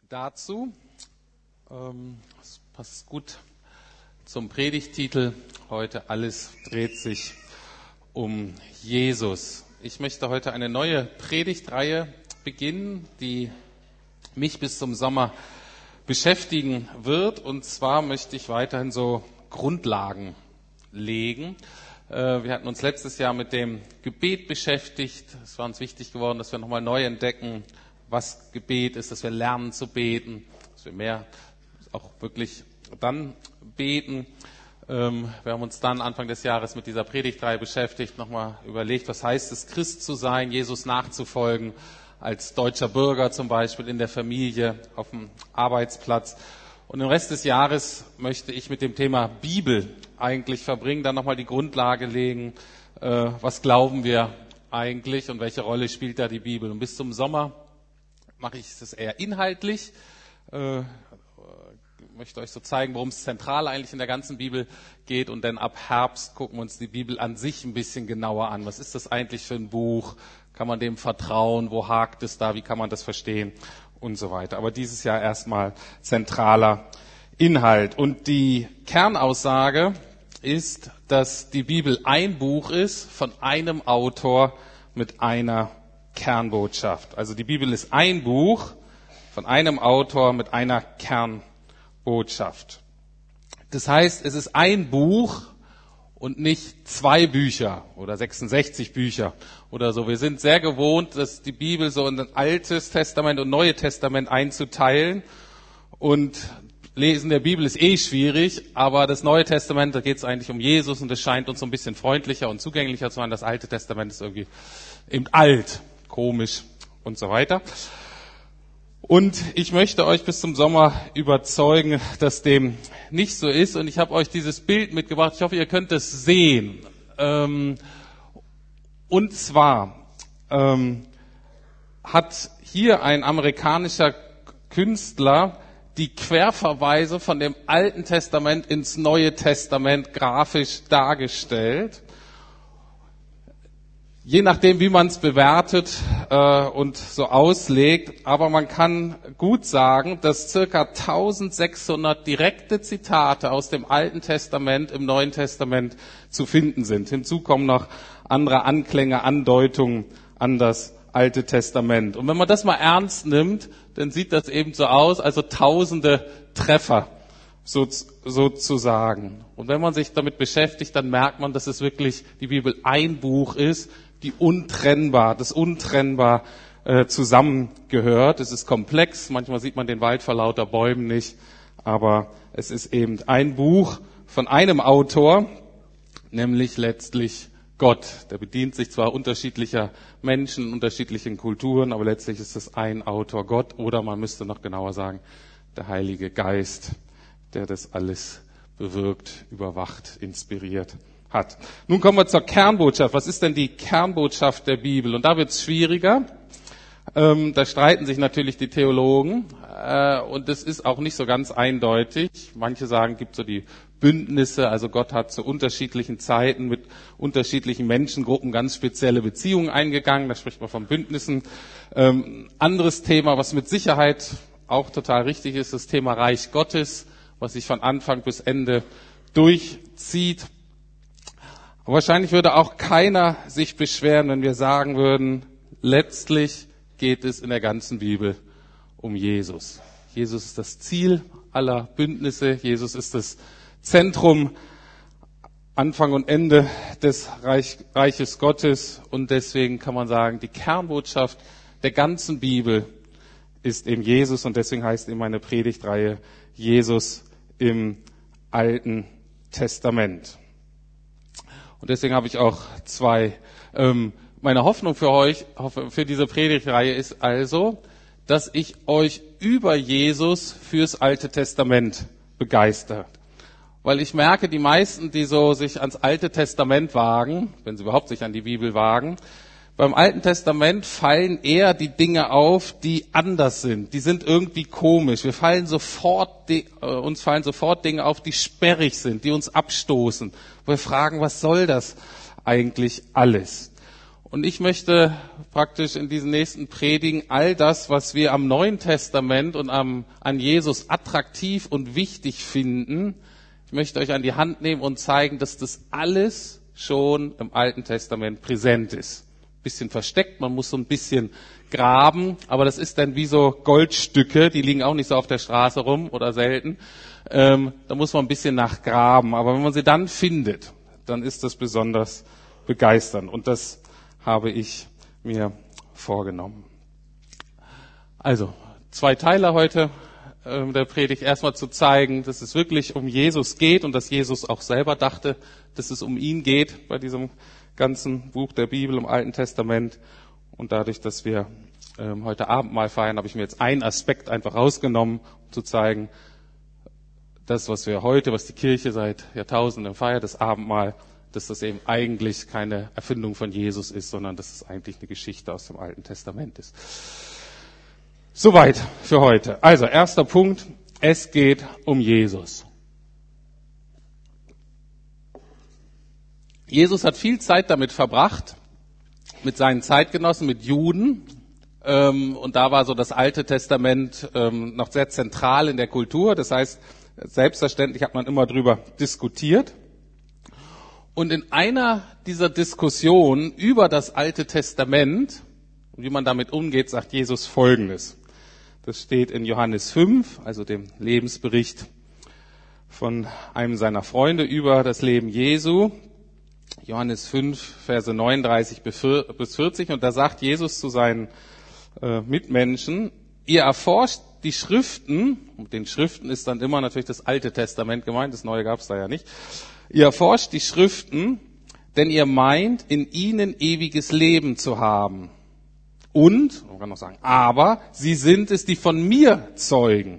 dazu. Das passt gut zum Predigttitel. Heute alles dreht sich um Jesus. Ich möchte heute eine neue Predigtreihe beginnen, die mich bis zum Sommer beschäftigen wird. Und zwar möchte ich weiterhin so Grundlagen legen. Wir hatten uns letztes Jahr mit dem Gebet beschäftigt. Es war uns wichtig geworden, dass wir nochmal neu entdecken, was Gebet ist, dass wir lernen zu beten, dass wir mehr auch wirklich dann beten. Wir haben uns dann Anfang des Jahres mit dieser Predigtreihe beschäftigt, nochmal überlegt, was heißt es, Christ zu sein, Jesus nachzufolgen, als deutscher Bürger zum Beispiel, in der Familie, auf dem Arbeitsplatz. Und den Rest des Jahres möchte ich mit dem Thema Bibel eigentlich verbringen, dann nochmal die Grundlage legen, was glauben wir eigentlich und welche Rolle spielt da die Bibel. Und bis zum Sommer mache ich es eher inhaltlich, möchte euch so zeigen, worum es zentral eigentlich in der ganzen Bibel geht, und dann ab Herbst gucken wir uns die Bibel an sich ein bisschen genauer an. Was ist das eigentlich für ein Buch? Kann man dem vertrauen? Wo hakt es da? Wie kann man das verstehen? Und so weiter. Aber dieses Jahr erstmal zentraler Inhalt. Und die Kernaussage ist, dass die Bibel ein Buch ist von einem Autor mit einer Kernbotschaft. Also die Bibel ist ein Buch von einem Autor mit einer Kernbotschaft. Das heißt, es ist ein Buch und nicht 2 Bücher oder 66 Bücher oder so. Wir sind sehr gewohnt, dass die Bibel so in ein Altes Testament und Neue Testament einzuteilen. Und Lesen der Bibel ist schwierig, aber das Neue Testament, da geht es eigentlich um Jesus und es scheint uns so ein bisschen freundlicher und zugänglicher zu sein. Das Alte Testament ist irgendwie eben alt, komisch und so weiter. Und ich möchte euch bis zum Sommer überzeugen, dass dem nicht so ist. Und ich habe euch dieses Bild mitgebracht. Ich hoffe, ihr könnt es sehen. Und zwar hat hier ein amerikanischer Künstler die Querverweise von dem Alten Testament ins Neue Testament grafisch dargestellt. Je nachdem, wie man es bewertet und so auslegt, aber man kann gut sagen, dass circa 1600 direkte Zitate aus dem Alten Testament im Neuen Testament zu finden sind. Hinzu kommen noch andere Anklänge, Andeutungen an das Alte Testament. Und wenn man das mal ernst nimmt, dann sieht das eben so aus, also tausende Treffer sozusagen. Und wenn man sich damit beschäftigt, dann merkt man, dass es wirklich die Bibel ein Buch ist, das untrennbar zusammengehört. Es ist komplex, manchmal sieht man den Wald vor lauter Bäumen nicht, aber es ist eben ein Buch von einem Autor, nämlich letztlich Gott. Der bedient sich zwar unterschiedlicher Menschen, unterschiedlichen Kulturen, aber letztlich ist es ein Autor, Gott, oder man müsste noch genauer sagen, der Heilige Geist, der das alles bewirkt, überwacht, inspiriert hat. Nun kommen wir zur Kernbotschaft. Was ist denn die Kernbotschaft der Bibel? Und da wird es schwieriger. Da streiten sich natürlich die Theologen und es ist auch nicht so ganz eindeutig. Manche sagen, es gibt so die Bündnisse, also Gott hat zu unterschiedlichen Zeiten mit unterschiedlichen Menschengruppen ganz spezielle Beziehungen eingegangen. Da spricht man von Bündnissen. Anderes Thema, was mit Sicherheit auch total richtig ist, das Thema Reich Gottes, was sich von Anfang bis Ende durchzieht. Aber wahrscheinlich würde auch keiner sich beschweren, wenn wir sagen würden, letztlich geht es in der ganzen Bibel um Jesus. Jesus ist das Ziel aller Bündnisse. Jesus ist das Zentrum, Anfang und Ende des Reiches Gottes. Und deswegen kann man sagen, die Kernbotschaft der ganzen Bibel ist eben Jesus. Und deswegen heißt eben meine Predigtreihe Jesus im Alten Testament. Und deswegen habe ich auch meine Hoffnung für euch, für diese Predigtreihe ist also, dass ich euch über Jesus fürs Alte Testament begeistert. Weil ich merke, die meisten, die so sich ans Alte Testament wagen, wenn sie überhaupt sich an die Bibel wagen, beim Alten Testament fallen eher die Dinge auf, die anders sind. Die sind irgendwie komisch. Uns fallen sofort Dinge auf, die sperrig sind, die uns abstoßen. Wo wir fragen, was soll das eigentlich alles? Und ich möchte praktisch in diesen nächsten Predigen all das, was wir am Neuen Testament und an Jesus attraktiv und wichtig finden, ich möchte euch an die Hand nehmen und zeigen, dass das alles schon im Alten Testament präsent ist. Ein bisschen versteckt, man muss so ein bisschen graben, aber das ist dann wie so Goldstücke, die liegen auch nicht so auf der Straße rum oder selten. Da muss man ein bisschen nachgraben, aber wenn man sie dann findet, dann ist das besonders begeisternd und das habe ich mir vorgenommen. Also, 2 Teile heute der Predigt. Erstmal zu zeigen, dass es wirklich um Jesus geht und dass Jesus auch selber dachte, dass es um ihn geht bei diesem ganzen Buch der Bibel im Alten Testament. Und dadurch, dass wir heute Abendmahl feiern, habe ich mir jetzt einen Aspekt einfach rausgenommen, um zu zeigen, das, was wir heute, was die Kirche seit Jahrtausenden feiert, das Abendmahl, dass das eben eigentlich keine Erfindung von Jesus ist, sondern dass es eigentlich eine Geschichte aus dem Alten Testament ist. Soweit für heute. Also, erster Punkt, es geht um Jesus. Jesus hat viel Zeit damit verbracht, mit seinen Zeitgenossen, mit Juden, und da war so das Alte Testament noch sehr zentral in der Kultur. Das heißt, selbstverständlich hat man immer drüber diskutiert. Und in einer dieser Diskussionen über das Alte Testament und wie man damit umgeht, sagt Jesus Folgendes. Das steht in Johannes 5, also dem Lebensbericht von einem seiner Freunde über das Leben Jesu. Johannes 5, Verse 39 bis 40. Und da sagt Jesus zu seinen Mitmenschen, ihr erforscht die Schriften, mit den Schriften ist dann immer natürlich das Alte Testament gemeint, das Neue gab es da ja nicht. Ihr erforscht die Schriften, denn ihr meint, in ihnen ewiges Leben zu haben. Und, man kann noch sagen, aber sie sind es, die von mir zeugen.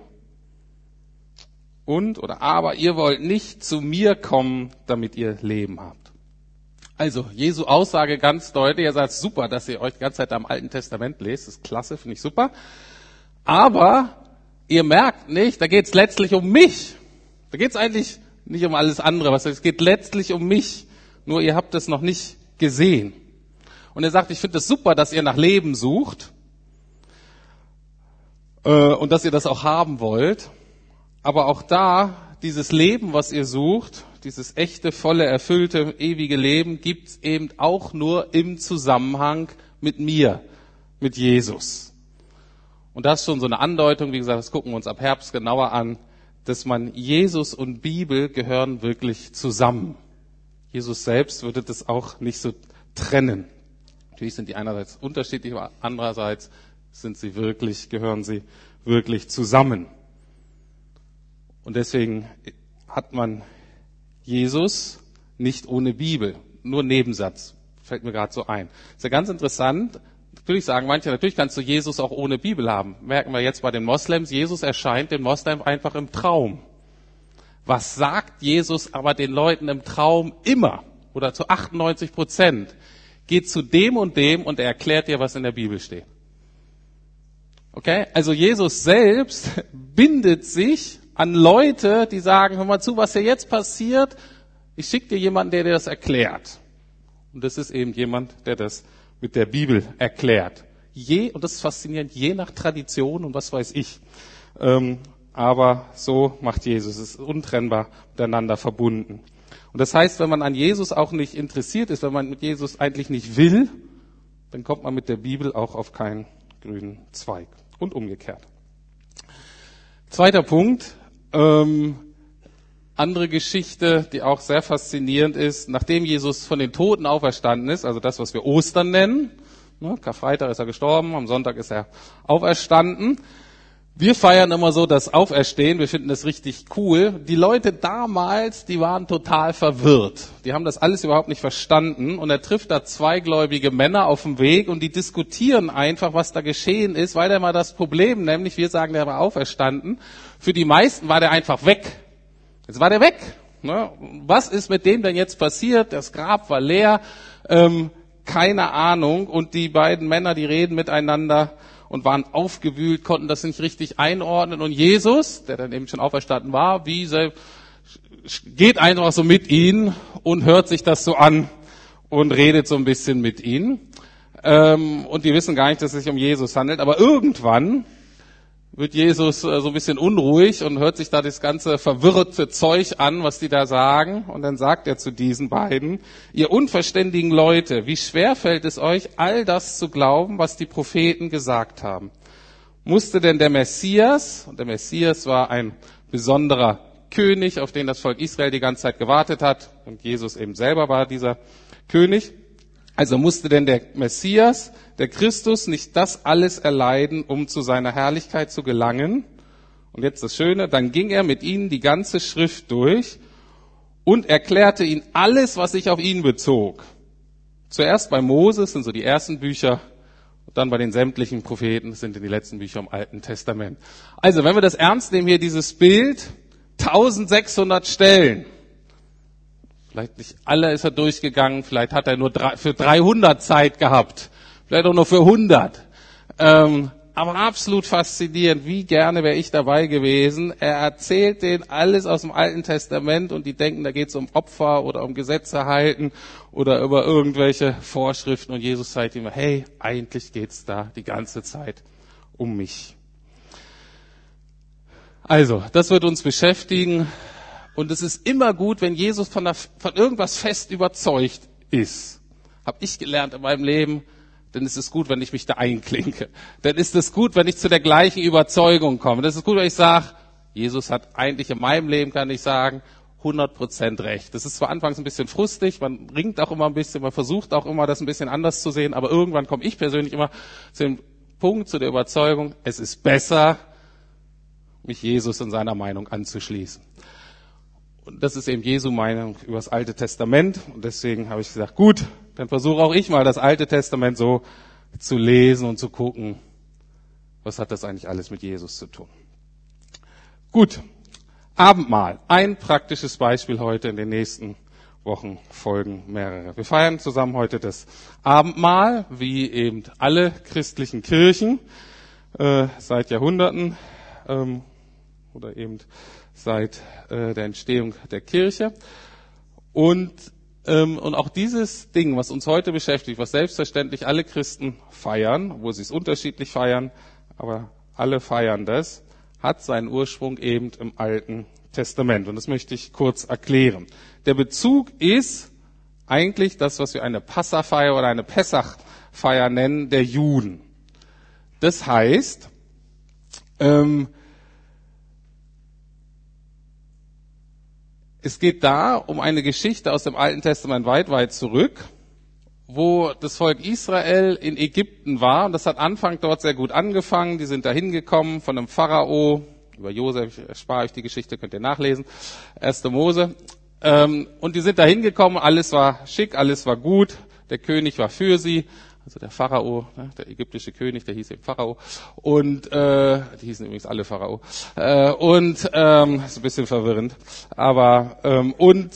Und, oder aber, ihr wollt nicht zu mir kommen, damit ihr Leben habt. Also, Jesu Aussage ganz deutlich, er sagt, super, dass ihr euch die ganze Zeit am Alten Testament lest, das ist klasse, finde ich super. Aber, ihr merkt nicht, da geht es letztlich um mich. Da geht es eigentlich nicht um alles andere, es geht letztlich um mich. Nur ihr habt es noch nicht gesehen. Und er sagt, ich finde es super, dass ihr nach Leben sucht und dass ihr das auch haben wollt. Aber auch da, dieses Leben, was ihr sucht, dieses echte, volle, erfüllte, ewige Leben, gibt's eben auch nur im Zusammenhang mit mir, mit Jesus. Und das ist schon so eine Andeutung, wie gesagt, das gucken wir uns ab Herbst genauer an, dass man Jesus und Bibel gehören wirklich zusammen. Jesus selbst würde das auch nicht so trennen. Natürlich sind die einerseits unterschiedlich, aber andererseits gehören sie wirklich zusammen. Und deswegen hat man Jesus nicht ohne Bibel. Nur Nebensatz, fällt mir gerade so ein. Ist ja ganz interessant. Natürlich sagen manche, natürlich kannst du Jesus auch ohne Bibel haben. Merken wir jetzt bei den Moslems, Jesus erscheint den Moslems einfach im Traum. Was sagt Jesus aber den Leuten im Traum immer? Oder zu 98%? Geht zu dem und er erklärt dir, was in der Bibel steht. Okay? Also Jesus selbst bindet sich an Leute, die sagen, hör mal zu, was hier jetzt passiert, ich schicke dir jemanden, der dir das erklärt. Und das ist eben jemand, der das mit der Bibel erklärt. Und das ist faszinierend, je nach Tradition und was weiß ich. Aber so macht Jesus, es ist untrennbar miteinander verbunden. Und das heißt, wenn man an Jesus auch nicht interessiert ist, wenn man mit Jesus eigentlich nicht will, dann kommt man mit der Bibel auch auf keinen grünen Zweig. Und umgekehrt. Zweiter Punkt, andere Geschichte, die auch sehr faszinierend ist, nachdem Jesus von den Toten auferstanden ist, also das, was wir Ostern nennen, Karfreitag ist er gestorben, am Sonntag ist er auferstanden. Wir feiern immer so das Auferstehen, wir finden das richtig cool. Die Leute damals, die waren total verwirrt. Die haben das alles überhaupt nicht verstanden. Und er trifft da 2 gläubige Männer auf dem Weg und die diskutieren einfach, was da geschehen ist, weil da mal das Problem, nämlich wir sagen, der war auferstanden. Für die meisten war der einfach weg. Jetzt war der weg. Was ist mit dem denn jetzt passiert? Das Grab war leer, keine Ahnung. Und die beiden Männer, die reden miteinander und waren aufgewühlt, konnten das nicht richtig einordnen. Und Jesus, der dann eben schon auferstanden war, geht einfach so mit ihnen und hört sich das so an und redet so ein bisschen mit ihnen. Und die wissen gar nicht, dass es sich um Jesus handelt. Aber irgendwann wird Jesus so ein bisschen unruhig und hört sich da das ganze verwirrte Zeug an, was die da sagen. Und dann sagt er zu diesen beiden: Ihr unverständigen Leute, wie schwer fällt es euch, all das zu glauben, was die Propheten gesagt haben? Musste denn der Messias, und der Messias war ein besonderer König, auf den das Volk Israel die ganze Zeit gewartet hat, und Jesus eben selber war dieser König, also musste denn der Messias, der Christus, nicht das alles erleiden, um zu seiner Herrlichkeit zu gelangen? Und jetzt das Schöne, dann ging er mit ihnen die ganze Schrift durch und erklärte ihnen alles, was sich auf ihn bezog. Zuerst bei Moses, sind so die ersten Bücher, und dann bei den sämtlichen Propheten, das sind die letzten Bücher im Alten Testament. Also, wenn wir das ernst nehmen, hier dieses Bild, 1600 Stellen. Vielleicht nicht alle ist er durchgegangen, vielleicht hat er nur für 300 Zeit gehabt, vielleicht auch nur für 100. Aber absolut faszinierend, wie gerne wäre ich dabei gewesen. Er erzählt denen alles aus dem Alten Testament und die denken, da geht es um Opfer oder um Gesetze halten oder über irgendwelche Vorschriften. Und Jesus sagt ihm, hey, eigentlich geht's da die ganze Zeit um mich. Also, das wird uns beschäftigen. Und es ist immer gut, wenn Jesus von irgendwas fest überzeugt ist. Habe ich gelernt in meinem Leben. Dann ist es gut, wenn ich mich da einklinke. Dann ist es gut, wenn ich zu der gleichen Überzeugung komme. Das ist gut, wenn ich sage, Jesus hat eigentlich in meinem Leben, kann ich sagen, 100% recht. Das ist zwar anfangs ein bisschen frustig, man ringt auch immer ein bisschen, man versucht auch immer, das ein bisschen anders zu sehen, aber irgendwann komme ich persönlich immer zu dem Punkt, zu der Überzeugung, es ist besser, mich Jesus in seiner Meinung anzuschließen. Und das ist eben Jesu Meinung über das Alte Testament. Und deswegen habe ich gesagt, gut, dann versuche auch ich mal das Alte Testament so zu lesen und zu gucken, was hat das eigentlich alles mit Jesus zu tun. Gut, Abendmahl. Ein praktisches Beispiel heute, in den nächsten Wochen folgen mehrere. Wir feiern zusammen heute das Abendmahl, wie eben alle christlichen Kirchen seit Jahrhunderten oder eben seit der Entstehung der Kirche. Und auch dieses Ding, was uns heute beschäftigt, was selbstverständlich alle Christen feiern, wo sie es unterschiedlich feiern, aber alle feiern das, hat seinen Ursprung eben im Alten Testament. Und das möchte ich kurz erklären. Der Bezug ist eigentlich das, was wir eine Passafeier oder eine Pessachfeier nennen, der Juden. Das heißt, es geht da um eine Geschichte aus dem Alten Testament weit, weit zurück, wo das Volk Israel in Ägypten war. Und das hat Anfang dort sehr gut angefangen. Die sind da hingekommen von einem Pharao. Über Josef, ich erspare euch die Geschichte, könnt ihr nachlesen. 1. Mose. Und die sind da hingekommen, alles war schick, alles war gut. Der König war für sie. Also der Pharao, der ägyptische König, der hieß eben Pharao. Und die hießen übrigens alle Pharao. Ist ein bisschen verwirrend. Aber und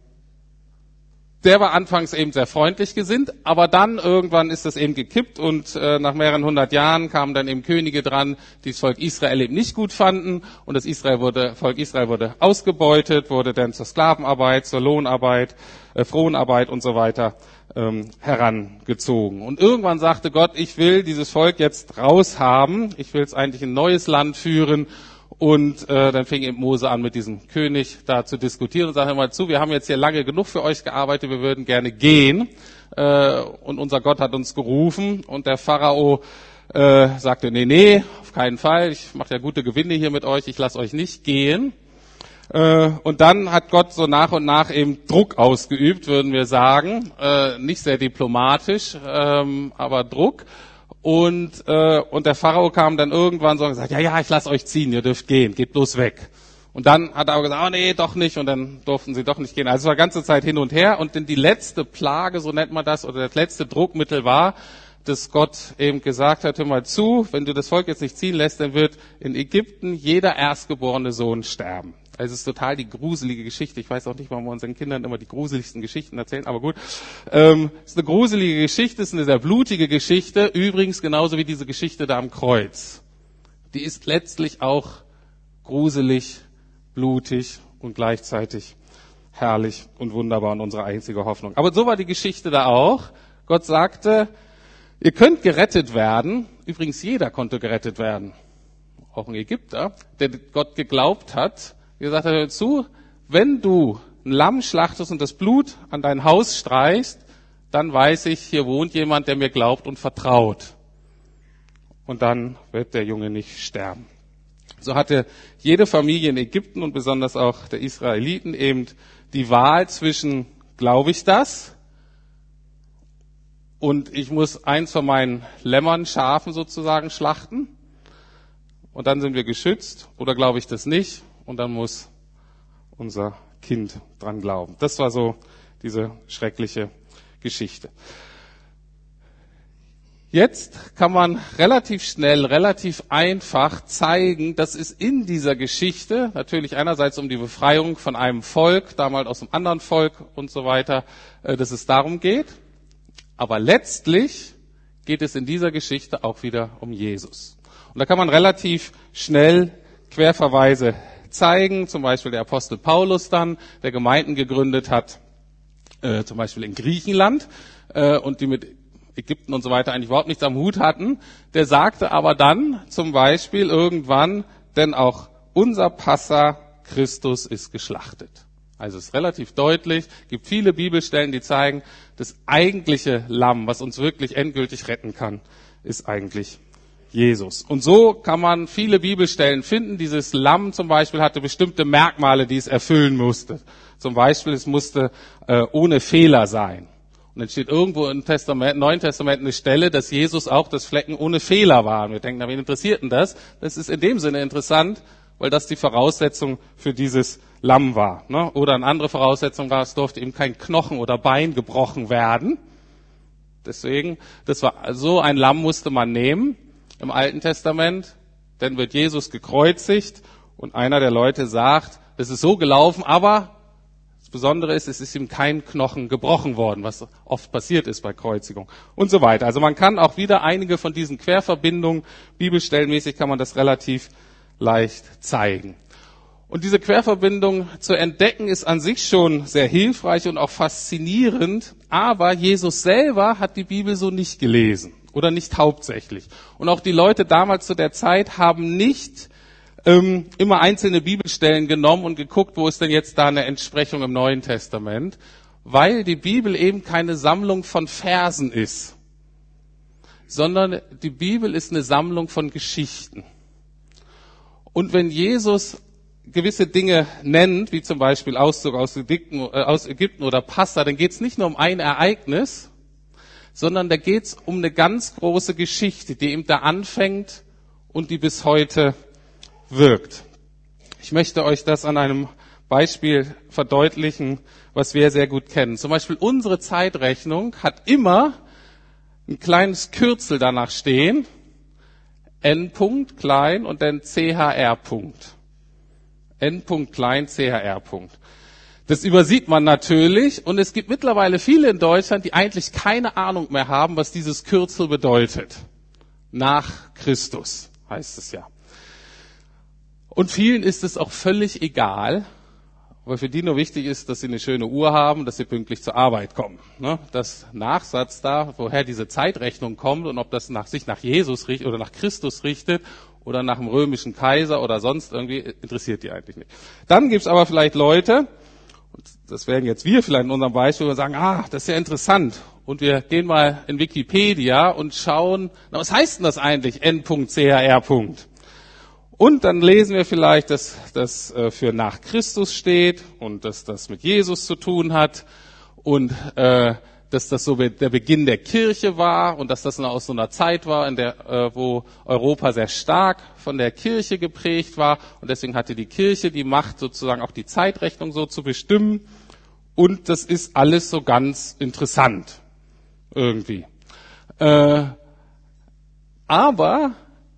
der war anfangs eben sehr freundlich gesinnt, aber dann irgendwann ist das eben gekippt und nach mehreren 100 Jahren kamen dann eben Könige dran, die das Volk Israel eben nicht gut fanden und das Volk Israel wurde ausgebeutet, wurde dann zur Sklavenarbeit, zur Lohnarbeit, Fronarbeit und so weiter herangezogen. Und irgendwann sagte Gott, ich will dieses Volk jetzt raushaben, ich will es eigentlich in ein neues Land führen. Und dann fing eben Mose an, mit diesem König da zu diskutieren und sagte mal zu, wir haben jetzt hier lange genug für euch gearbeitet, wir würden gerne gehen. Und unser Gott hat uns gerufen. Und der Pharao sagte, nee, auf keinen Fall, ich mache ja gute Gewinne hier mit euch, ich lasse euch nicht gehen. Und dann hat Gott so nach und nach eben Druck ausgeübt, würden wir sagen. Nicht sehr diplomatisch, aber Druck. Und der Pharao kam dann irgendwann so und gesagt, ja, ich lasse euch ziehen, ihr dürft gehen, geht bloß weg. Und dann hat er aber gesagt, nee, doch nicht, und dann durften sie doch nicht gehen. Also es war die ganze Zeit hin und her, und dann die letzte Plage, so nennt man das, oder das letzte Druckmittel war, dass Gott eben gesagt hat, hör mal zu, wenn du das Volk jetzt nicht ziehen lässt, dann wird in Ägypten jeder erstgeborene Sohn sterben. Also es ist total die gruselige Geschichte. Ich weiß auch nicht, warum wir unseren Kindern immer die gruseligsten Geschichten erzählen, aber gut. Es ist eine gruselige Geschichte, es ist eine sehr blutige Geschichte, übrigens genauso wie diese Geschichte da am Kreuz. Die ist letztlich auch gruselig, blutig und gleichzeitig herrlich und wunderbar und unsere einzige Hoffnung. Aber so war die Geschichte da auch. Gott sagte, ihr könnt gerettet werden. Übrigens, jeder konnte gerettet werden. Auch ein Ägypter, der Gott geglaubt hat. Er sagte, hör zu, wenn du ein Lamm schlachtest und das Blut an dein Haus streichst, dann weiß ich, hier wohnt jemand, der mir glaubt und vertraut. Und dann wird der Junge nicht sterben. So hatte jede Familie in Ägypten und besonders auch der Israeliten eben die Wahl zwischen, glaube ich das? Und ich muss eins von meinen Lämmern, Schafen sozusagen schlachten. Und dann sind wir geschützt. Oder glaube ich das nicht? Und dann muss unser Kind dran glauben. Das war so diese schreckliche Geschichte. Jetzt kann man relativ schnell, relativ einfach zeigen, dass es in dieser Geschichte, natürlich einerseits um die Befreiung von einem Volk, damals aus einem anderen Volk und so weiter, dass es darum geht. Aber letztlich geht es in dieser Geschichte auch wieder um Jesus. Und da kann man relativ schnell Querverweise zeigen, zum Beispiel der Apostel Paulus dann, der Gemeinden gegründet hat, zum Beispiel in Griechenland, und die mit Ägypten und so weiter eigentlich überhaupt nichts am Hut hatten. Der sagte aber dann zum Beispiel irgendwann, denn auch unser Passa Christus ist geschlachtet. Also es ist relativ deutlich, gibt viele Bibelstellen, die zeigen, das eigentliche Lamm, was uns wirklich endgültig retten kann, ist eigentlich Jesus. Und so kann man viele Bibelstellen finden. Dieses Lamm zum Beispiel hatte bestimmte Merkmale, die es erfüllen musste. Zum Beispiel, es musste ohne Fehler sein. Und dann steht irgendwo im Neuen Testament eine Stelle, dass Jesus auch das Flecken ohne Fehler war. Und wir denken, na, wen interessiert denn das? Das ist in dem Sinne interessant, weil das die Voraussetzung für dieses Lamm war. Ne? Oder eine andere Voraussetzung war, es durfte ihm kein Knochen oder Bein gebrochen werden. Deswegen, das war so ein Lamm musste man nehmen im Alten Testament. Dann wird Jesus gekreuzigt und einer der Leute sagt, es ist so gelaufen, aber das Besondere ist, es ist ihm kein Knochen gebrochen worden, was oft passiert ist bei Kreuzigung und so weiter. Also man kann auch wieder einige von diesen Querverbindungen, bibelstellenmäßig kann man das relativ leicht zeigen. Und diese Querverbindung zu entdecken ist an sich schon sehr hilfreich und auch faszinierend, aber Jesus selber hat die Bibel so nicht gelesen oder nicht hauptsächlich. Und auch die Leute damals zu der Zeit haben nicht immer einzelne Bibelstellen genommen und geguckt, wo ist denn jetzt da eine Entsprechung im Neuen Testament, weil die Bibel eben keine Sammlung von Versen ist, sondern die Bibel ist eine Sammlung von Geschichten. Und wenn Jesus gewisse Dinge nennt, wie zum Beispiel Auszug aus Ägypten oder Passa, dann geht es nicht nur um ein Ereignis, sondern da geht es um eine ganz große Geschichte, die eben da anfängt und die bis heute wirkt. Ich möchte euch das an einem Beispiel verdeutlichen, was wir sehr gut kennen. Zum Beispiel unsere Zeitrechnung hat immer ein kleines Kürzel danach stehen, N. klein und dann CHR. N. klein, CHR. Das übersieht man natürlich und es gibt mittlerweile viele in Deutschland, die eigentlich keine Ahnung mehr haben, was dieses Kürzel bedeutet. Nach Christus heißt es ja. Und vielen ist es auch völlig egal, weil für die nur wichtig ist, dass sie eine schöne Uhr haben, dass sie pünktlich zur Arbeit kommen. Das Nachsatz da, woher diese Zeitrechnung kommt und ob das sich nach Jesus richtet oder nach Christus richtet oder nach dem römischen Kaiser oder sonst irgendwie, interessiert die eigentlich nicht. Dann gibt's aber vielleicht Leute, und das wären jetzt wir vielleicht in unserem Beispiel, die sagen, das ist ja interessant. Und wir gehen mal in Wikipedia und schauen, was heißt denn das eigentlich, N.CHR. Und dann lesen wir vielleicht, dass das für nach Christus steht und dass das mit Jesus zu tun hat und dass das so der Beginn der Kirche war und dass das aus so einer Zeit war, in der wo Europa sehr stark von der Kirche geprägt war und deswegen hatte die Kirche die Macht, sozusagen auch die Zeitrechnung so zu bestimmen. Und das ist alles so ganz interessant irgendwie. Aber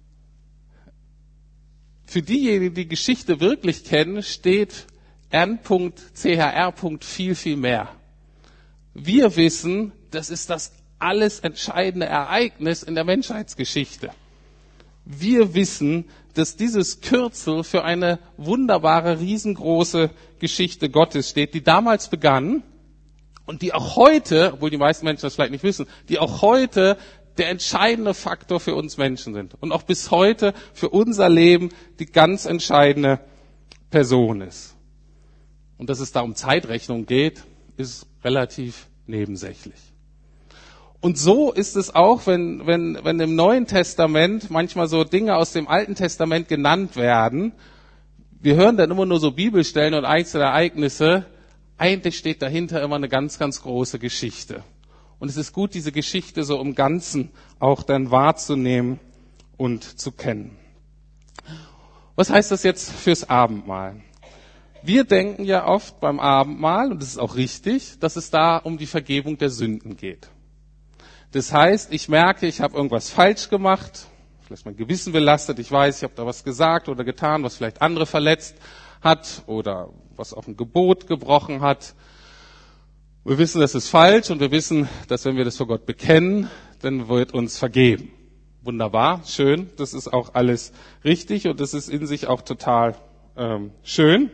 für diejenigen, die Geschichte wirklich kennen, steht N.CHR. viel, viel mehr. Wir wissen, das ist das alles entscheidende Ereignis in der Menschheitsgeschichte. Wir wissen, dass dieses Kürzel für eine wunderbare, riesengroße Geschichte Gottes steht, die damals begann und die auch heute, obwohl die meisten Menschen das vielleicht nicht wissen, die auch heute der entscheidende Faktor für uns Menschen sind und auch bis heute für unser Leben die ganz entscheidende Person ist. Und dass es da um Zeitrechnung geht, ist relativ nebensächlich. Und so ist es auch, wenn im Neuen Testament manchmal so Dinge aus dem Alten Testament genannt werden. Wir hören dann immer nur so Bibelstellen und einzelne Ereignisse. Eigentlich steht dahinter immer eine ganz, ganz große Geschichte. Und es ist gut, diese Geschichte so im Ganzen auch dann wahrzunehmen und zu kennen. Was heißt das jetzt fürs Abendmahl? Wir denken ja oft beim Abendmahl, und das ist auch richtig, dass es da um die Vergebung der Sünden geht. Das heißt, ich merke, ich habe irgendwas falsch gemacht, vielleicht mein Gewissen belastet, ich weiß, ich habe da was gesagt oder getan, was vielleicht andere verletzt hat oder was auch ein Gebot gebrochen hat. Wir wissen, das ist falsch und wir wissen, dass wenn wir das vor Gott bekennen, dann wird uns vergeben. Wunderbar, schön, das ist auch alles richtig und das ist in sich auch total schön.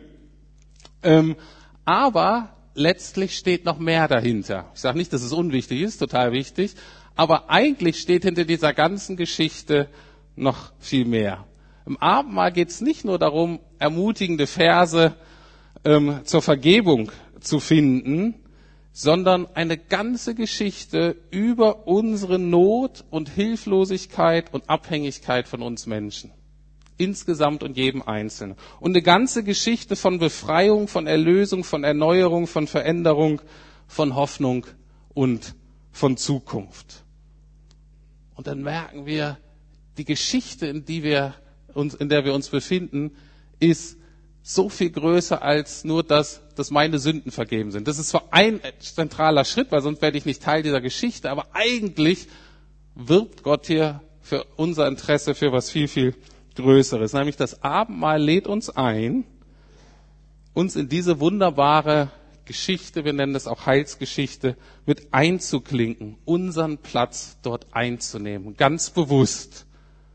Aber letztlich steht noch mehr dahinter. Ich sage nicht, dass es unwichtig ist, total wichtig, aber eigentlich steht hinter dieser ganzen Geschichte noch viel mehr. Im Abendmahl geht es nicht nur darum, ermutigende Verse zur Vergebung zu finden, sondern eine ganze Geschichte über unsere Not und Hilflosigkeit und Abhängigkeit von uns Menschen. Insgesamt und jedem Einzelnen. Und eine ganze Geschichte von Befreiung, von Erlösung, von Erneuerung, von Veränderung, von Hoffnung und von Zukunft. Und dann merken wir, die Geschichte, in der wir uns befinden, ist so viel größer als nur dass meine Sünden vergeben sind. Das ist zwar ein zentraler Schritt, weil sonst werde ich nicht Teil dieser Geschichte, aber eigentlich wirbt Gott hier für unser Interesse für was viel, viel Größeres. Nämlich das Abendmahl lädt uns ein, uns in diese wunderbare Geschichte, wir nennen das auch Heilsgeschichte, mit einzuklinken, unseren Platz dort einzunehmen, ganz bewusst.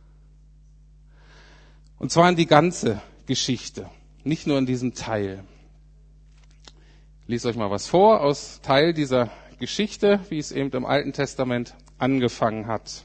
Und zwar in die ganze Geschichte, nicht nur in diesem Teil. Ich lese euch mal was vor aus Teil dieser Geschichte, wie es eben im Alten Testament angefangen hat.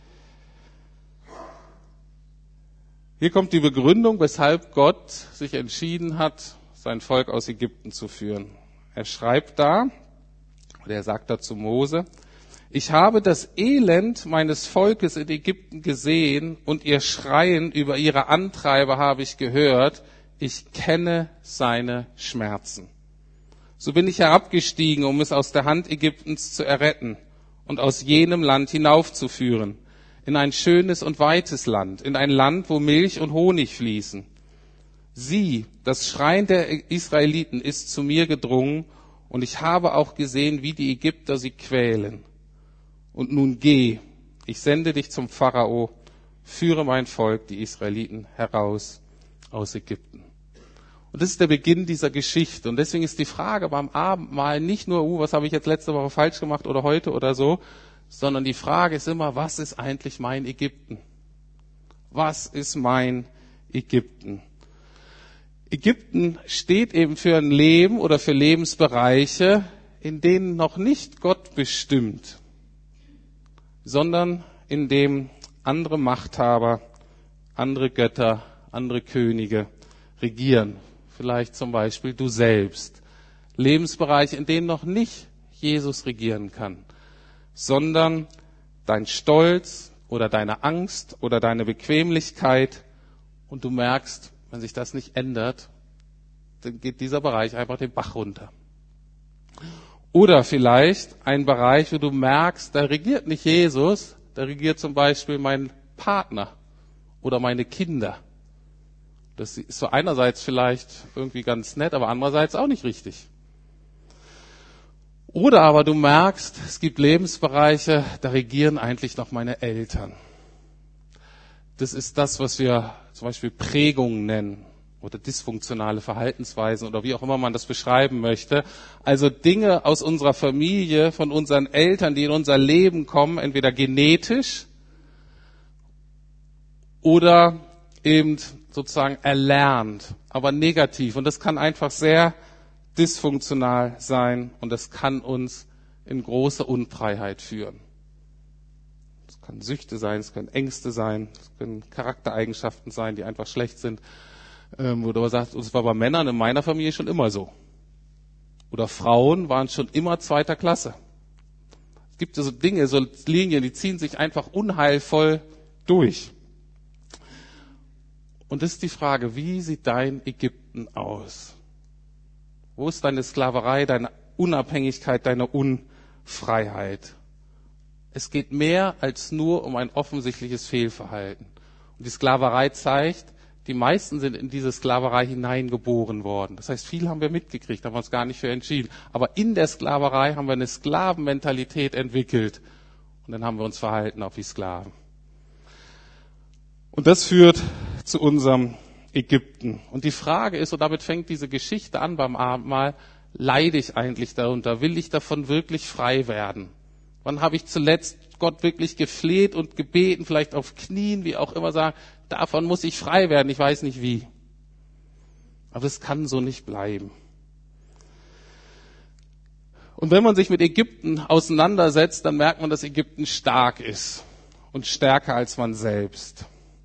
Hier kommt die Begründung, weshalb Gott sich entschieden hat, sein Volk aus Ägypten zu führen. Er schreibt da, oder er sagt da zu Mose, ich habe das Elend meines Volkes in Ägypten gesehen und ihr Schreien über ihre Antreiber habe ich gehört. Ich kenne seine Schmerzen. So bin ich herabgestiegen, um es aus der Hand Ägyptens zu erretten und aus jenem Land hinaufzuführen, in ein schönes und weites Land, in ein Land, wo Milch und Honig fließen. Sieh, das Schreien der Israeliten ist zu mir gedrungen und ich habe auch gesehen, wie die Ägypter sie quälen. Und nun geh, ich sende dich zum Pharao, führe mein Volk, die Israeliten, heraus aus Ägypten. Und das ist der Beginn dieser Geschichte. Und deswegen ist die Frage beim Abendmahl nicht nur, was habe ich jetzt letzte Woche falsch gemacht oder heute oder so, sondern die Frage ist immer, was ist eigentlich mein Ägypten? Was ist mein Ägypten? Ägypten steht eben für ein Leben oder für Lebensbereiche, in denen noch nicht Gott bestimmt, sondern in dem andere Machthaber, andere Götter, andere Könige regieren. Vielleicht zum Beispiel du selbst. Lebensbereiche, in denen noch nicht Jesus regieren kann, sondern dein Stolz oder deine Angst oder deine Bequemlichkeit. Und du merkst, wenn sich das nicht ändert, dann geht dieser Bereich einfach den Bach runter. Oder vielleicht ein Bereich, wo du merkst, da regiert nicht Jesus, da regiert zum Beispiel mein Partner oder meine Kinder. Das ist so einerseits vielleicht irgendwie ganz nett, aber andererseits auch nicht richtig. Oder aber du merkst, es gibt Lebensbereiche, da regieren eigentlich noch meine Eltern. Das ist das, was wir zum Beispiel Prägungen nennen oder dysfunktionale Verhaltensweisen oder wie auch immer man das beschreiben möchte. Also Dinge aus unserer Familie, von unseren Eltern, die in unser Leben kommen, entweder genetisch oder eben sozusagen erlernt, aber negativ. Und das kann einfach sehr dysfunktional sein und das kann uns in große Unfreiheit führen. Es können Süchte sein, es können Ängste sein, es können Charaktereigenschaften sein, die einfach schlecht sind. Oder man sagt, es war bei Männern in meiner Familie schon immer so. Oder Frauen waren schon immer zweiter Klasse. Es gibt so Dinge, so Linien, die ziehen sich einfach unheilvoll durch. Und das ist die Frage, wie sieht dein Ägypten aus? Wo ist deine Sklaverei, deine Unabhängigkeit, deine Unfreiheit? Es geht mehr als nur um ein offensichtliches Fehlverhalten. Und die Sklaverei zeigt, die meisten sind in diese Sklaverei hineingeboren worden. Das heißt, viel haben wir mitgekriegt, haben wir uns gar nicht für entschieden. Aber in der Sklaverei haben wir eine Sklavenmentalität entwickelt. Und dann haben wir uns verhalten auch wie Sklaven. Und das führt zu unserem Ägypten. Und die Frage ist, und damit fängt diese Geschichte an beim Abendmahl, leide ich eigentlich darunter? Will ich davon wirklich frei werden? Wann habe ich zuletzt Gott wirklich gefleht und gebeten, vielleicht auf Knien, wie auch immer sagen, davon muss ich frei werden, ich weiß nicht wie. Aber es kann so nicht bleiben. Und wenn man sich mit Ägypten auseinandersetzt, dann merkt man, dass Ägypten stark ist und stärker als man selbst.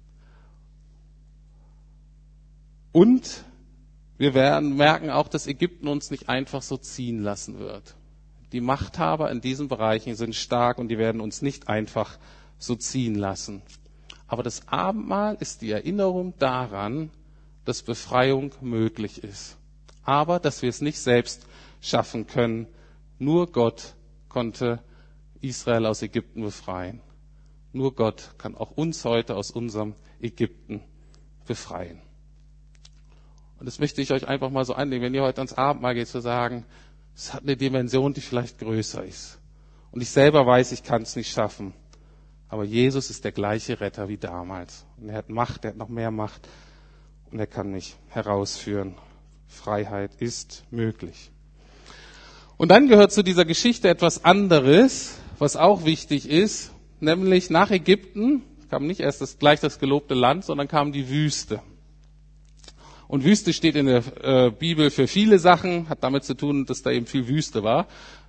Und wir werden merken auch, dass Ägypten uns nicht einfach so ziehen lassen wird. Die Machthaber in diesen Bereichen sind stark und die werden uns nicht einfach so ziehen lassen. Aber das Abendmahl ist die Erinnerung daran, dass Befreiung möglich ist. Aber dass wir es nicht selbst schaffen können. Nur Gott konnte Israel aus Ägypten befreien. Nur Gott kann auch uns heute aus unserem Ägypten befreien. Und das möchte ich euch einfach mal so anlegen, wenn ihr heute ans Abendmahl geht, zu sagen, es hat eine Dimension, die vielleicht größer ist. Und ich selber weiß, ich kann es nicht schaffen. Aber Jesus ist der gleiche Retter wie damals. Und er hat Macht, er hat noch mehr Macht. Und er kann mich herausführen. Freiheit ist möglich. Und dann gehört zu dieser Geschichte etwas anderes, was auch wichtig ist. Nämlich nach Ägypten kam nicht erst gleich das gelobte Land, sondern kam die Wüste. Und Wüste steht in der Bibel für viele Sachen, hat damit zu tun, dass da eben viel Wüste war,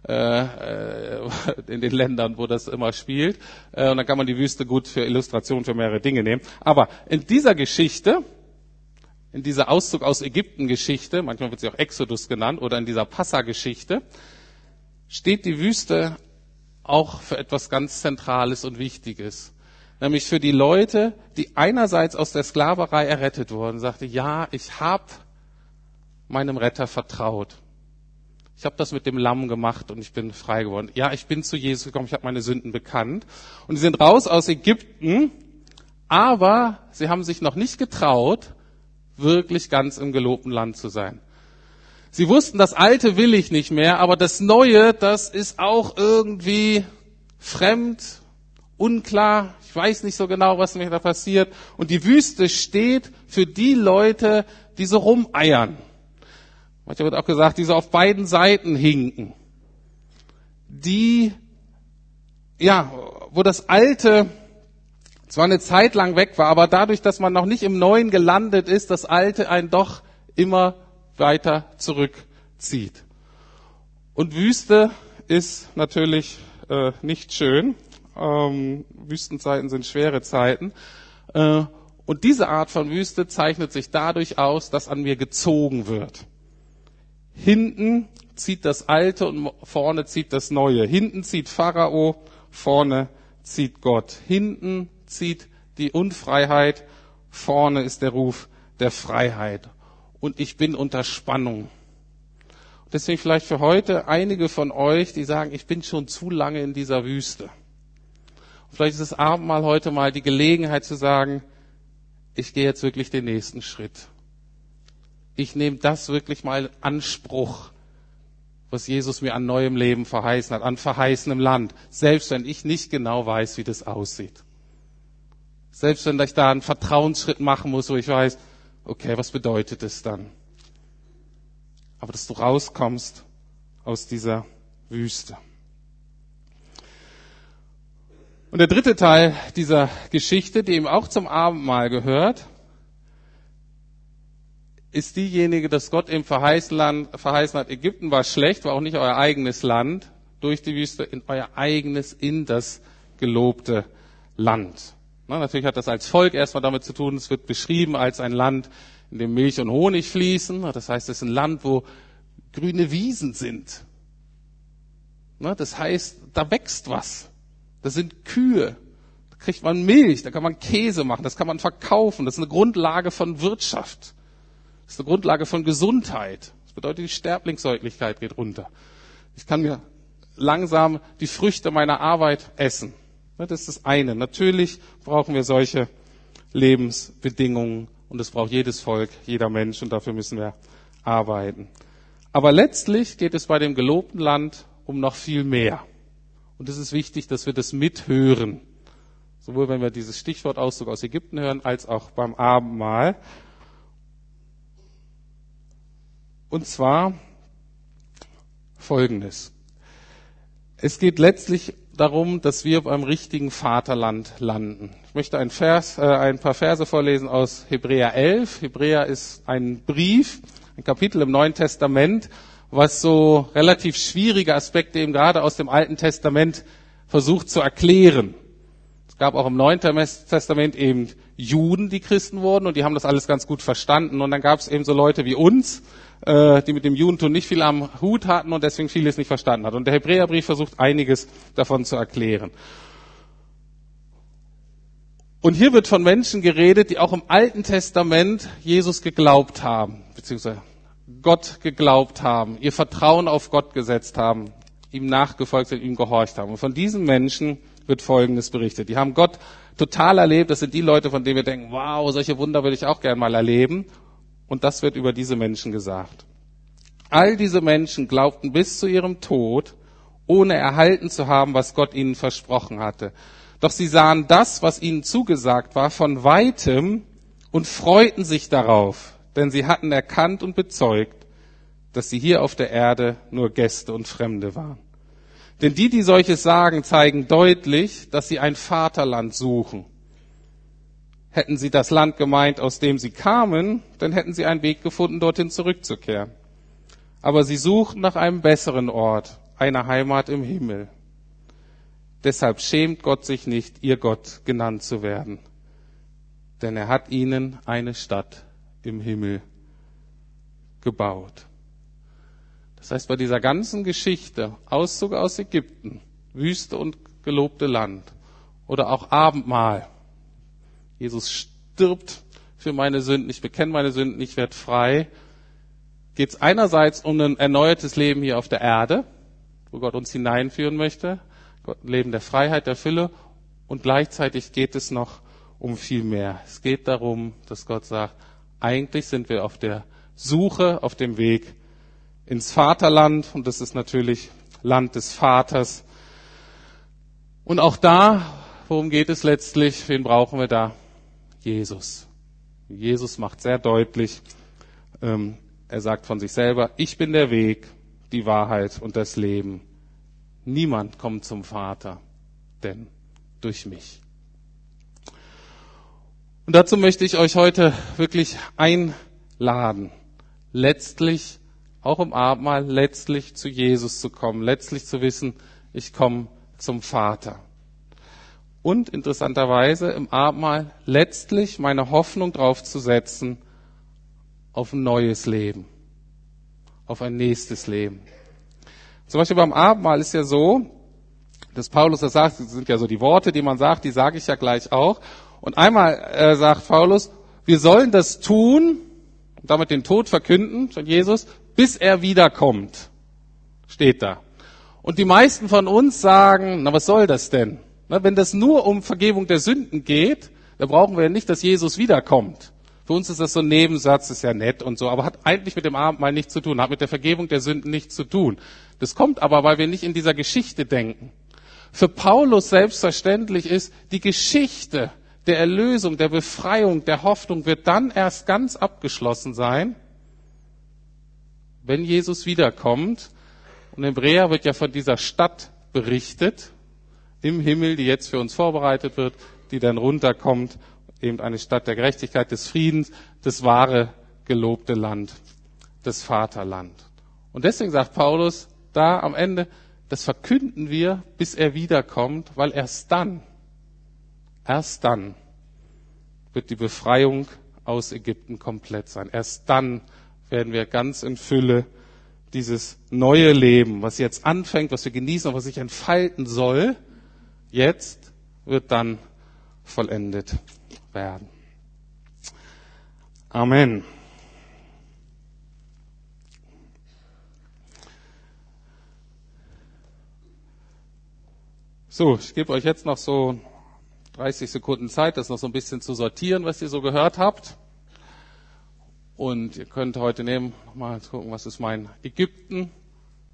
in den Ländern, wo das immer spielt. Und dann kann man die Wüste gut für Illustration für mehrere Dinge nehmen. Aber in dieser Geschichte, in dieser Auszug aus Ägypten-Geschichte, manchmal wird sie auch Exodus genannt, oder in dieser Passa-Geschichte, steht die Wüste auch für etwas ganz Zentrales und Wichtiges. Nämlich für die Leute, die einerseits aus der Sklaverei errettet wurden, sagte, ja, ich habe meinem Retter vertraut. Ich habe das mit dem Lamm gemacht und ich bin frei geworden. Ja, ich bin zu Jesus gekommen, ich habe meine Sünden bekannt. Und sie sind raus aus Ägypten, aber sie haben sich noch nicht getraut, wirklich ganz im gelobten Land zu sein. Sie wussten, das Alte will ich nicht mehr, aber das Neue, das ist auch irgendwie fremd, unklar. Ich weiß nicht so genau, was mir da passiert. Und die Wüste steht für die Leute, die so rumeiern. Manchmal wird auch gesagt, die so auf beiden Seiten hinken. Die, ja, wo das Alte zwar eine Zeit lang weg war, aber dadurch, dass man noch nicht im Neuen gelandet ist, das Alte einen doch immer weiter zurückzieht. Und Wüste ist natürlich nicht schön. Wüstenzeiten sind schwere Zeiten. Und diese Art von Wüste zeichnet sich dadurch aus, dass an mir gezogen wird. Hinten zieht das Alte und vorne zieht das Neue. Hinten zieht Pharao, vorne zieht Gott. Hinten zieht die Unfreiheit, vorne ist der Ruf der Freiheit. Und ich bin unter Spannung. Deswegen vielleicht für heute einige von euch, die sagen, ich bin schon zu lange in dieser Wüste. Vielleicht ist das Abendmahl heute mal die Gelegenheit zu sagen, ich gehe jetzt wirklich den nächsten Schritt. Ich nehme das wirklich mal in Anspruch, was Jesus mir an neuem Leben verheißen hat, an verheißenem Land. Selbst wenn ich nicht genau weiß, wie das aussieht. Selbst wenn ich da einen Vertrauensschritt machen muss, wo ich weiß, okay, was bedeutet es dann? Aber dass du rauskommst aus dieser Wüste. Und der dritte Teil dieser Geschichte, die eben auch zum Abendmahl gehört, ist diejenige, dass Gott ihm verheißen hat, Ägypten war schlecht, war auch nicht euer eigenes Land, durch die Wüste in euer eigenes, in das gelobte Land. Na, natürlich hat das als Volk erstmal damit zu tun, es wird beschrieben als ein Land, in dem Milch und Honig fließen. Das heißt, es ist ein Land, wo grüne Wiesen sind. Na, das heißt, da wächst was. Da sind Kühe. Da kriegt man Milch, da kann man Käse machen, das kann man verkaufen. Das ist eine Grundlage von Wirtschaft. Das ist eine Grundlage von Gesundheit. Das bedeutet, die Sterblingssäuglichkeit geht runter. Ich kann mir langsam die Früchte meiner Arbeit essen. Das ist das eine. Natürlich brauchen wir solche Lebensbedingungen und es braucht jedes Volk, jeder Mensch und dafür müssen wir arbeiten. Aber letztlich geht es bei dem gelobten Land um noch viel mehr. Und es ist wichtig, dass wir das mithören. Sowohl wenn wir dieses Stichwortauszug aus Ägypten hören, als auch beim Abendmahl. Und zwar Folgendes. Es geht letztlich darum, dass wir beim richtigen Vaterland landen. Ich möchte ein paar Verse vorlesen aus Hebräer 11. Hebräer ist ein Brief, ein Kapitel im Neuen Testament, was so relativ schwierige Aspekte eben gerade aus dem Alten Testament versucht zu erklären. Es gab auch im Neuen Testament eben Juden, die Christen wurden und die haben das alles ganz gut verstanden. Und dann gab es eben so Leute wie uns, die mit dem Judentum nicht viel am Hut hatten und deswegen vieles nicht verstanden hat. Und der Hebräerbrief versucht einiges davon zu erklären. Und hier wird von Menschen geredet, die auch im Alten Testament Jesus geglaubt haben, beziehungsweise Gott geglaubt haben, ihr Vertrauen auf Gott gesetzt haben, ihm nachgefolgt sind, ihm gehorcht haben. Und von diesen Menschen wird Folgendes berichtet. Die haben Gott total erlebt. Das sind die Leute, von denen wir denken, wow, solche Wunder würde ich auch gern mal erleben. Und das wird über diese Menschen gesagt. All diese Menschen glaubten bis zu ihrem Tod, ohne erhalten zu haben, was Gott ihnen versprochen hatte. Doch sie sahen das, was ihnen zugesagt war, von Weitem und freuten sich darauf, denn sie hatten erkannt und bezeugt, dass sie hier auf der Erde nur Gäste und Fremde waren. Denn die solches sagen, zeigen deutlich, dass sie ein Vaterland suchen. Hätten sie das Land gemeint, aus dem sie kamen, dann hätten sie einen Weg gefunden, dorthin zurückzukehren. Aber sie suchten nach einem besseren Ort, einer Heimat im Himmel. Deshalb schämt Gott sich nicht, ihr Gott genannt zu werden. Denn er hat ihnen eine Stadt im Himmel gebaut. Das heißt, bei dieser ganzen Geschichte, Auszug aus Ägypten, Wüste und gelobte Land oder auch Abendmahl, Jesus stirbt für meine Sünden, ich bekenne meine Sünden, ich werde frei, geht es einerseits um ein erneuertes Leben hier auf der Erde, wo Gott uns hineinführen möchte, ein Leben der Freiheit, der Fülle, und gleichzeitig geht es noch um viel mehr. Es geht darum, dass Gott sagt, eigentlich sind wir auf der Suche, auf dem Weg ins Vaterland, und das ist natürlich Land des Vaters. Und auch da, worum geht es letztlich? Wen brauchen wir da? Jesus. Jesus macht sehr deutlich, er sagt von sich selber, ich bin der Weg, die Wahrheit und das Leben. Niemand kommt zum Vater, denn durch mich. Und dazu möchte ich euch heute wirklich einladen, letztlich auch im Abendmahl, letztlich zu Jesus zu kommen, letztlich zu wissen, ich komme zum Vater. Und interessanterweise im Abendmahl letztlich meine Hoffnung drauf zu setzen auf ein neues Leben, auf ein nächstes Leben. Zum Beispiel beim Abendmahl ist ja so, dass Paulus das sagt, das sind ja so die Worte, die man sagt, die sage ich ja gleich auch. Und einmal sagt Paulus, wir sollen das tun, und damit den Tod verkünden von Jesus, bis er wiederkommt. Steht da. Und die meisten von uns sagen, na was soll das denn? Wenn das nur um Vergebung der Sünden geht, dann brauchen wir ja nicht, dass Jesus wiederkommt. Für uns ist das so ein Nebensatz, ist ja nett und so, aber hat eigentlich mit dem Abendmahl nichts zu tun, hat mit der Vergebung der Sünden nichts zu tun. Das kommt aber, weil wir nicht in dieser Geschichte denken. Für Paulus selbstverständlich ist, die Geschichte der Erlösung, der Befreiung, der Hoffnung wird dann erst ganz abgeschlossen sein, wenn Jesus wiederkommt. Und im Hebräer wird ja von dieser Stadt berichtet, im Himmel, die jetzt für uns vorbereitet wird, die dann runterkommt, eben eine Stadt der Gerechtigkeit, des Friedens, das wahre gelobte Land, das Vaterland. Und deswegen sagt Paulus da am Ende, das verkünden wir, bis er wiederkommt, weil erst dann wird die Befreiung aus Ägypten komplett sein. Erst dann werden wir ganz in Fülle dieses neue Leben, was jetzt anfängt, was wir genießen und was sich entfalten soll, jetzt wird dann vollendet werden. Amen. So, ich gebe euch jetzt noch so 30 Sekunden Zeit, das noch so ein bisschen zu sortieren, was ihr so gehört habt. Und ihr könnt heute nehmen, mal gucken, was ist mein Ägypten,